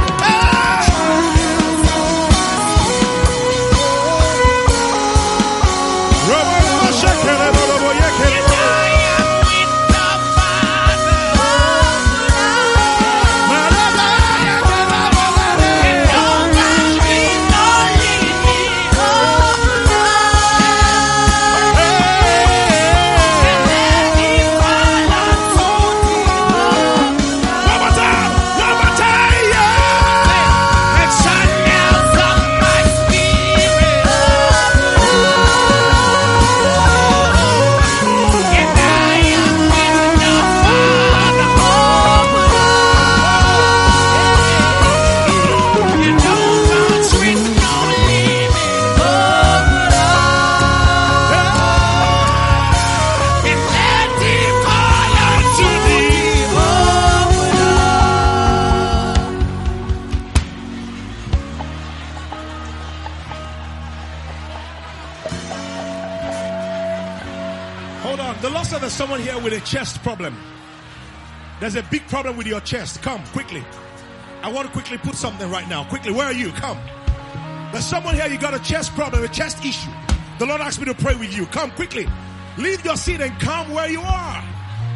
Someone here with a chest problem. There's a big problem with your chest. Come quickly. I want to quickly put something right now. Quickly, where are you? Come. There's someone here, you got a chest problem, a chest issue. The Lord asked me to pray with you. Come quickly. Leave your seat and come where you are.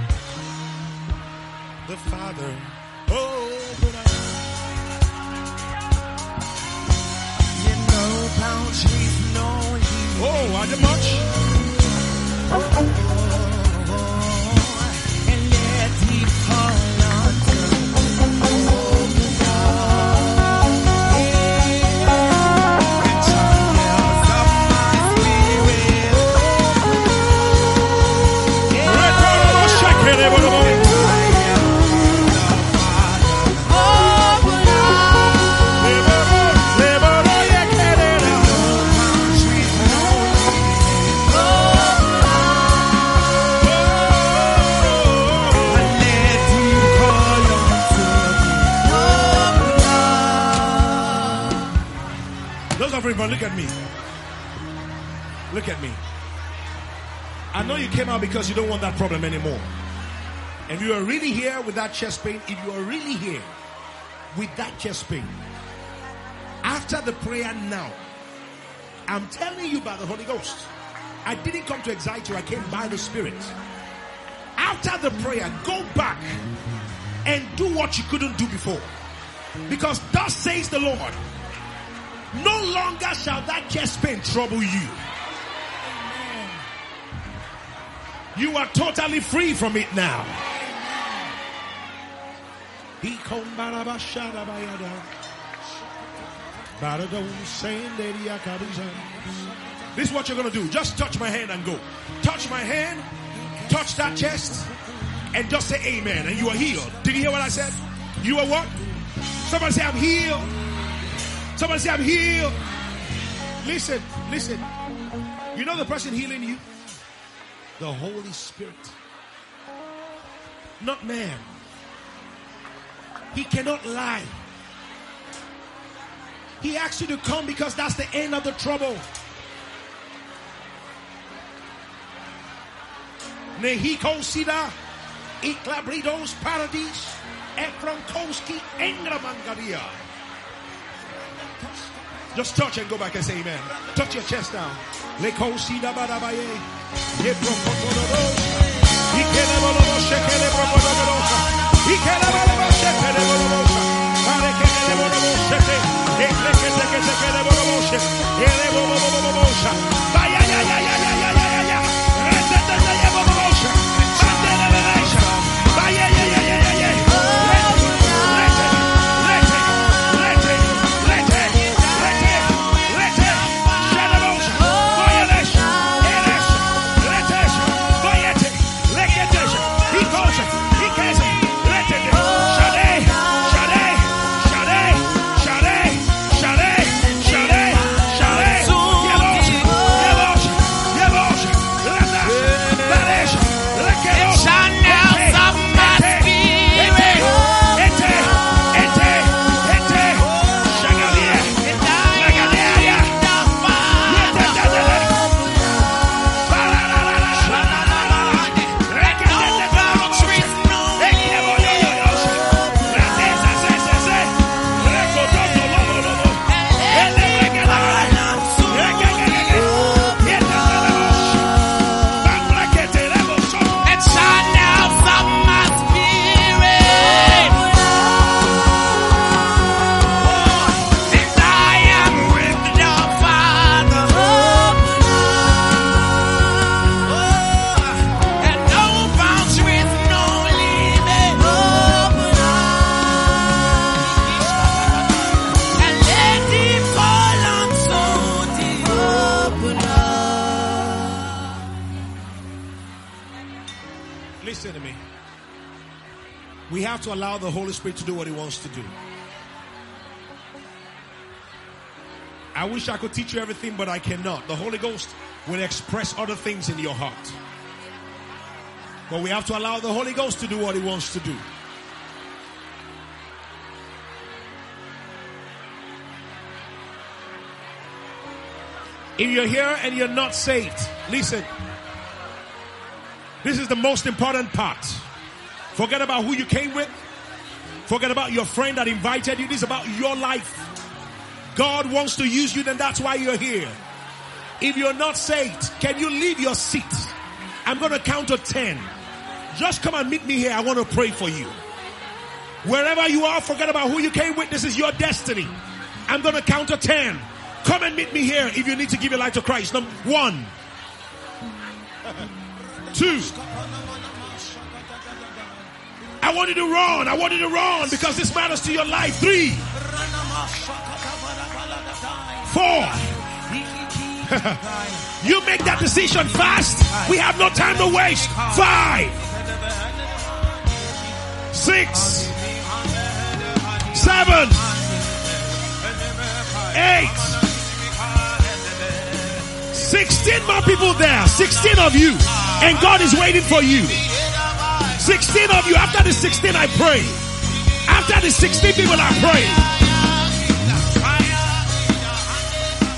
The Father. Open up. You know boundaries, no limit. Oh, are there much? suffering from, look at me. Look at me. I know you came out because you don't want that problem anymore. And you are really here with that chest pain. If you are really here with that chest pain, after the prayer now, I'm telling you by the Holy Ghost, I didn't come to excite you, I came by the Spirit. After the prayer, go back and do what you couldn't do before. Because thus says the Lord, no longer shall that chest pain trouble you. You are totally free from it now. This is what you're going to do. Just touch my hand and go. Touch my hand, touch that chest, and just say amen. And you are healed. Did you hear what I said? You are what? Somebody say, I'm healed. Somebody say, I'm healed. Listen, listen. You know the person healing you? The Holy Spirit. Not man. He cannot lie. He asked you to come because that's the end of the trouble. Nehiko Sida, Iklabridos Paradis, Ephron Koski, Engra Mangaria. Just touch and go back and say amen. Touch your chest now. Leko Sida Badabaye, Yepro Kotodos, Ikelebolo Shekele Prokodosa, Ikelebolo Shekele Bolosa, Parekelebolo Sheke, Eklekele Sheke, Elebolo Sheke, Baya ya ya ya ya ya ya ya. Retete ya Bolosa, Sandelelesha, Baya ya ya ya ya ya. Listen to me. We have to allow the Holy Spirit to do what He wants to do. I wish I could teach you everything, but I cannot. The Holy Ghost will express other things in your heart. But we have to allow the Holy Ghost to do what He wants to do. If you're here and you're not saved, listen. This is the most important part. Forget about who you came with. Forget about your friend that invited you. This is about your life. God wants to use you, then that's why you're here. If you're not saved, can you leave your seat? I'm going to count to ten. Just come and meet me here. I want to pray for you. Wherever you are, forget about who you came with. This is your destiny. I'm going to count to ten. Come and meet me here if you need to give your life to Christ. Number one. Two. I want you to run. I want you to run because this matters to your life. Three. Four. You make that decision fast. We have no time to waste. Five. Six. Seven. Eight. Sixteen more people there. Sixteen of you. And God is waiting for you. Sixteen of you. After the sixteen, I pray. After the sixteen people, I pray.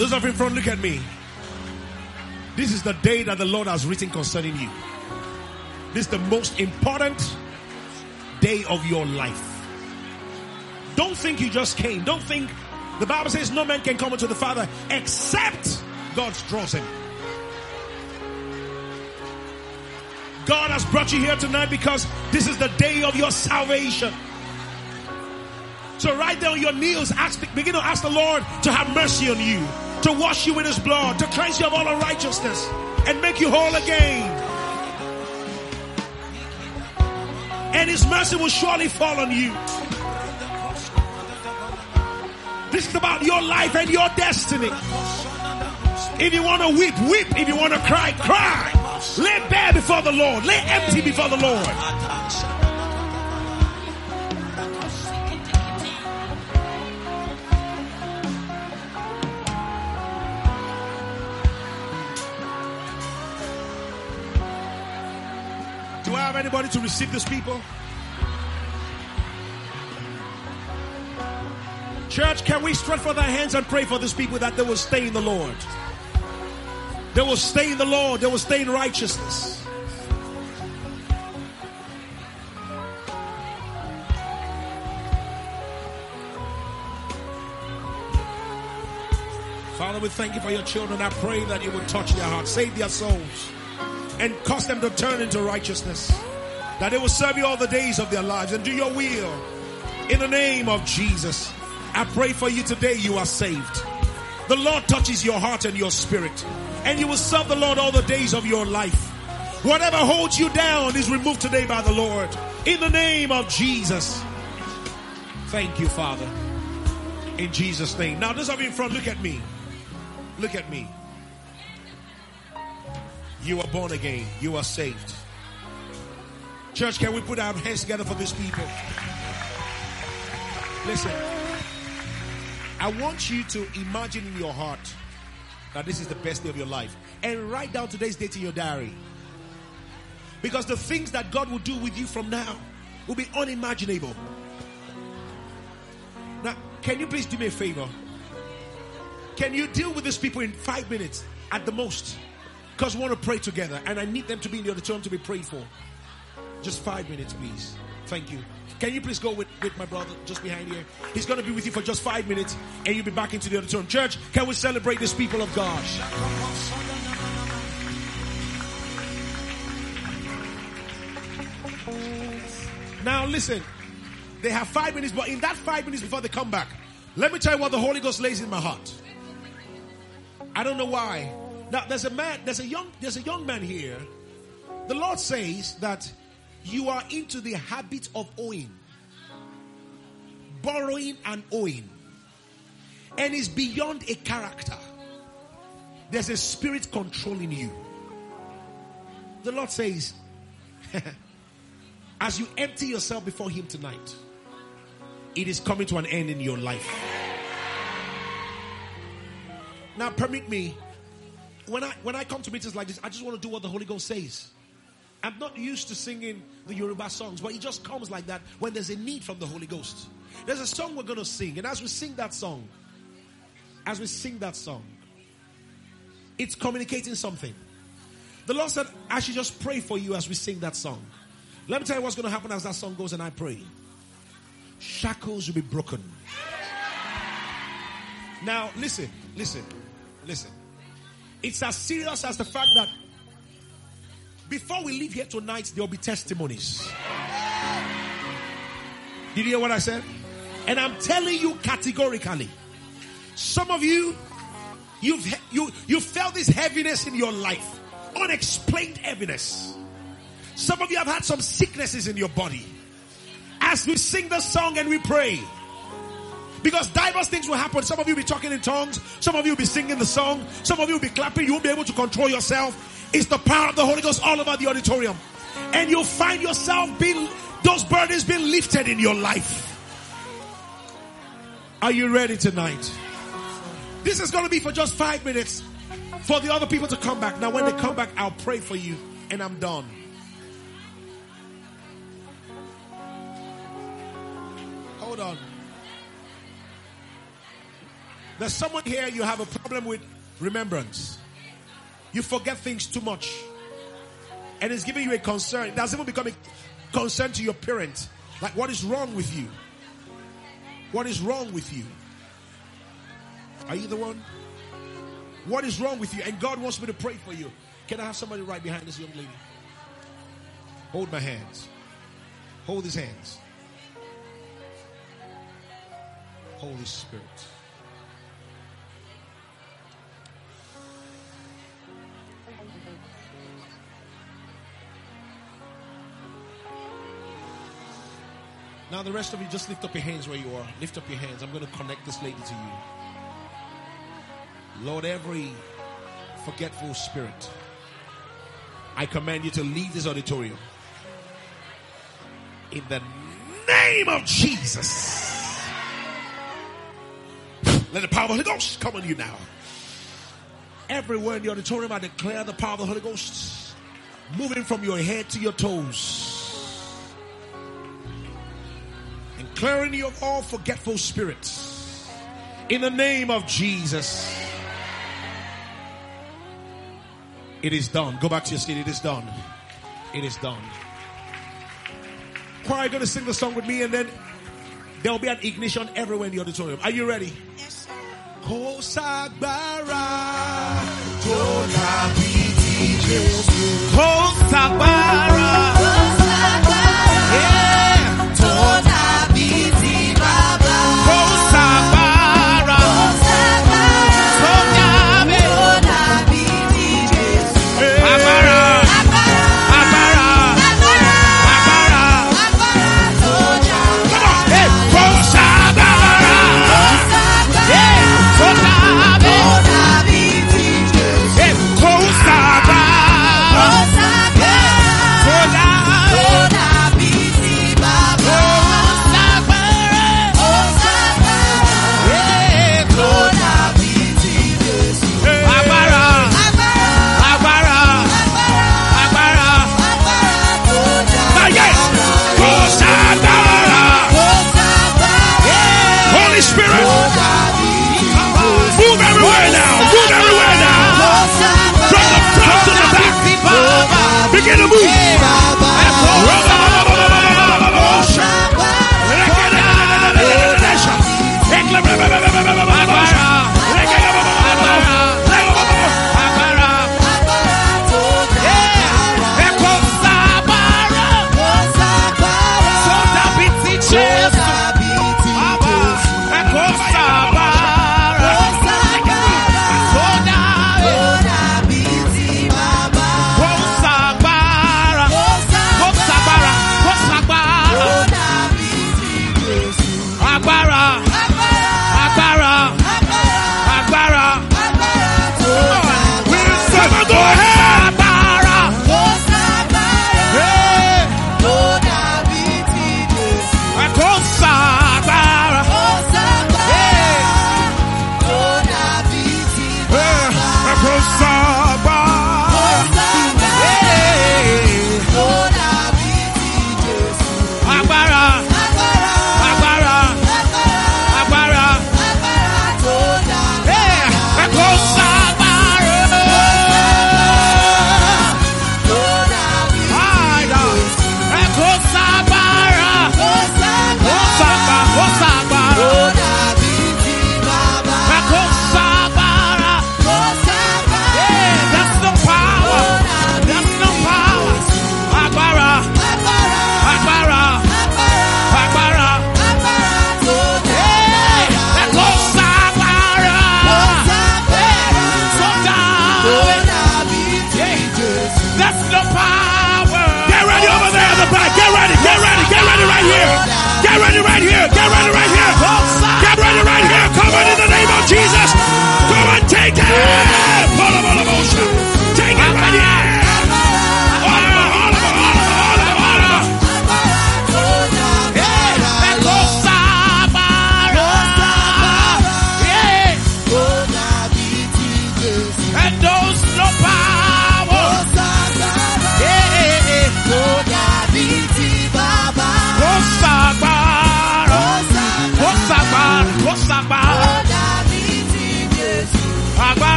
Those of you in front, look at me. This is the day that the Lord has written concerning you. This is the most important day of your life. Don't think you just came. Don't think, the Bible says no man can come unto the Father except God draws him. God has brought you here tonight because this is the day of your salvation. So right there on your knees, ask, begin to ask the Lord to have mercy on you, to wash you with his blood, to cleanse you of all unrighteousness, and make you whole again. And his mercy will surely fall on you. This is about your life and your destiny. If you want to weep, weep. If you want to cry, cry. Lay bare before the Lord. Lay empty before the Lord. Do I have anybody to receive these people? Church, can we stretch forth our hands and pray for these people that they will stay in the Lord? They will stay in the Lord. They will stay in righteousness. Father, we thank you for your children. I pray that you will touch their hearts, save their souls, and cause them to turn into righteousness. That they will serve you all the days of their lives and do your will. In the name of Jesus, I pray for you today you are saved. The Lord touches your heart and your spirit, and you will serve the Lord all the days of your life. Whatever holds you down is removed today by the Lord. In the name of Jesus. Thank you, Father. In Jesus' name. Now, those of you in front, look at me. Look at me. You are born again. You are saved. Church, can we put our hands together for these people? Listen. I want you to imagine in your heart that this is the best day of your life. And write down today's date in your diary. Because the things that God will do with you from now will be unimaginable. Now, can you please do me a favor? Can you deal with these people in five minutes at the most? Because we want to pray together. And I need them to be in the auditorium to be prayed for. Just five minutes, please. Thank you. Can you please go with, with my brother just behind here? He's going to be with you for just five minutes and you'll be back into the auditorium. Church, can we celebrate this people of God? Now listen, they have five minutes, but in that five minutes before they come back, let me tell you what the Holy Ghost lays in my heart. I don't know why. Now there's a man, there's a young, there's a young man here. The Lord says that you are into the habit of owing, borrowing and owing, and it's beyond a character. There's a spirit controlling you. The Lord says, as you empty yourself before him tonight, it is coming to an end in your life. Now permit me, when I when I come to meetings like this, I just want to do what the Holy Ghost says. I'm not used to singing the Yoruba songs, but it just comes like that when there's a need from the Holy Ghost. There's a song we're going to sing, and as we sing that song, as we sing that song, it's communicating something. The Lord said, I should just pray for you as we sing that song. Let me tell you what's going to happen as that song goes and I pray. Shackles will be broken. Now, listen, listen, listen. It's as serious as the fact that before we leave here tonight, there will be testimonies. Did you hear what I said? And I'm telling you categorically, some of you, you've you you felt this heaviness in your life, unexplained heaviness. Some of you have had some sicknesses in your body. As we sing the song and we pray, because diverse things will happen. Some of you will be talking in tongues. Some of you will be singing the song. Some of you will be clapping. You won't be able to control yourself. It's the power of the Holy Ghost all over the auditorium. And you'll find yourself being, those burdens being lifted in your life. Are you ready tonight? This is going to be for just five minutes for the other people to come back. Now when they come back, I'll pray for you and I'm done. Hold on. There's someone here, you have a problem with remembrance. You forget things too much. And it's giving you a concern. It doesn't even become a concern to your parents. Like, what is wrong with you? What is wrong with you? Are you the one? What is wrong with you? And God wants me to pray for you. Can I have somebody right behind this young lady? Hold my hands. Hold his hands. Holy Spirit. Now the rest of you, just lift up your hands where you are. Lift up your hands. I'm going to connect this lady to you. Lord, every forgetful spirit, I command you to leave this auditorium. In the name of Jesus. Let the power of the Holy Ghost come on you now. Everywhere in the auditorium, I declare the power of the Holy Ghost moving from your head to your toes. And clearing you of all forgetful spirits. In the name of Jesus. It is done. Go back to your seat. It is done. It is done. Choir, going to sing the song with me, and then there will be an ignition everywhere in the auditorium. Are you ready? Yes, sir. Kosagbara, Kosagbara, yeah, Toda Biti Baba, Kosagbara, Toda Biti Jesus, Agbara, Agbara, Agbara, Agbara, Toda, hey, Kosagbara, yeah, Toda Biti Jesus, hey, Kosagbara, Toda, Toda Biti Baba, Kosagbara, yeah, Toda Biti Jesus, Agbara, Agbara, Agbara, Agbara, Toda, yeah, Kosagbara. Holy Spirit, move everywhere now. Move everywhere now. From the front to the back. Begin to move.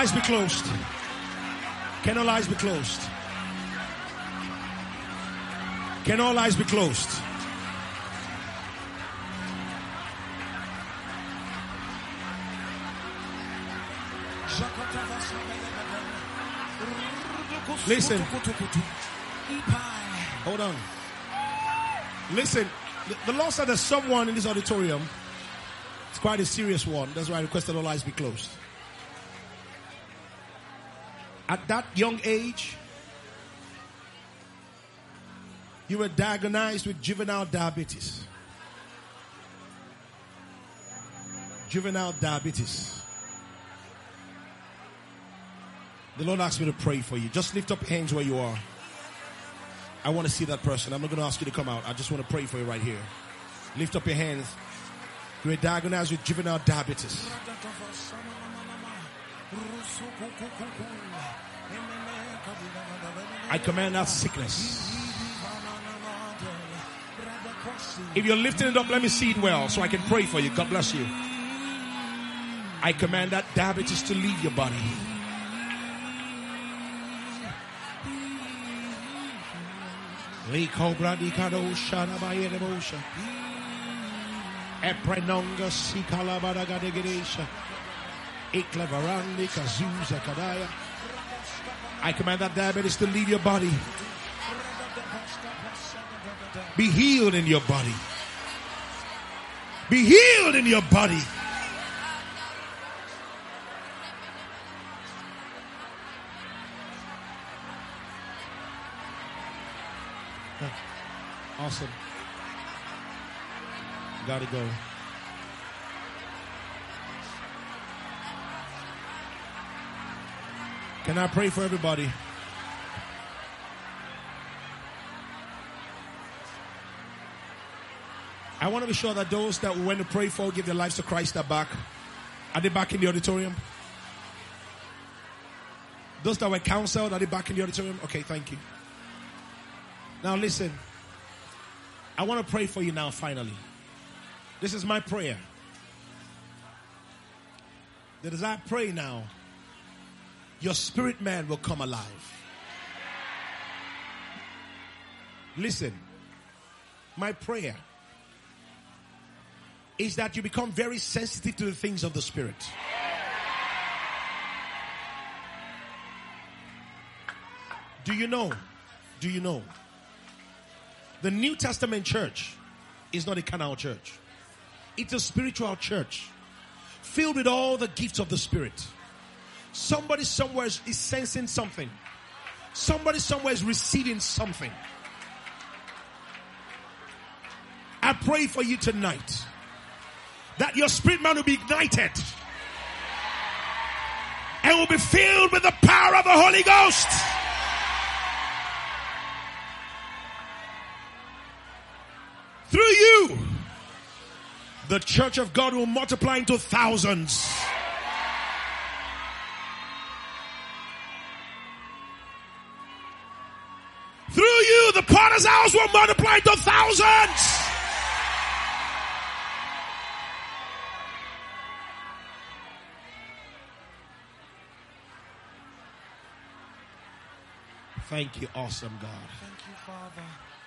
eyes be closed? Can all eyes be closed? Can all eyes be closed? Listen. Hold on. Listen. The, the Lord said there's someone in this auditorium. It's quite a serious one. That's why I requested all eyes be closed. At that young age, you were diagnosed with juvenile diabetes. Juvenile diabetes. The Lord asked me to pray for you. Just lift up your hands where you are. I want to see that person. I'm not going to ask you to come out. I just want to pray for you right here. Lift up your hands. You were diagnosed with juvenile diabetes. I command that sickness. If you're lifting it up, let me see it well so I can pray for you. God bless you. I command that diabetes to leave your body. Eprenonga sikalabadagadegedesha. Iklevarandi kazuza kadaya. I command that diabetes to leave your body. Be healed in your body. Be healed in your body. Awesome. Gotta go. Can I pray for everybody? I want to be sure that those that we went to pray for, give their lives to Christ, are back. Are they back in the auditorium? Those that were counseled, are they back in the auditorium? Okay, thank you. Now listen. I want to pray for you now, finally. This is my prayer. That as I pray now, your spirit man will come alive. Listen, my prayer is that you become very sensitive to the things of the spirit. Do you know? Do you know? The New Testament church is not a carnal church. It's a spiritual church filled with all the gifts of the Spirit. Somebody somewhere is sensing something. Somebody somewhere is receiving something. I pray for you tonight that your spirit man will be ignited and will be filled with the power of the Holy Ghost. Through you, the church of God will multiply into thousands. Through you, the potter's house will multiply into thousands. Thank you, awesome God. Thank you, Father.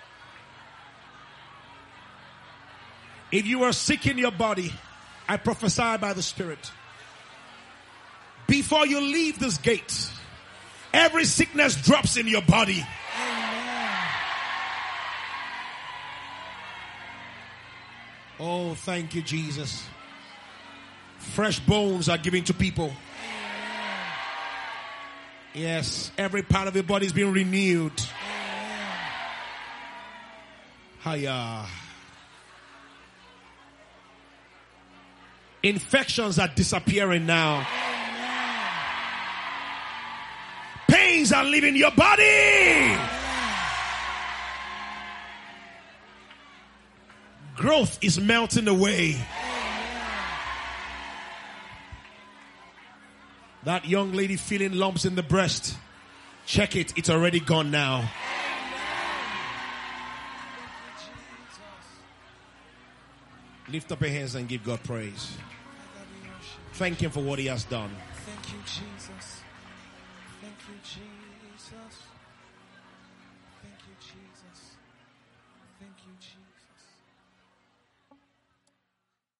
If you are sick in your body, I prophesy by the Spirit. Before you leave this gate, every sickness drops in your body. Amen. Oh, thank you, Jesus. Fresh bones are given to people. Amen. Yes, every part of your body is being renewed. Hiya. Infections are disappearing now. Amen. Pains are leaving your body. Amen. Growth is melting away. Amen. That young lady feeling lumps in the breast, check it. It's already gone now. Lift up your hands and give God praise. Thank Him for what He has done. Thank you, Jesus. Thank you, Jesus. Thank you, Jesus. Thank you, Jesus.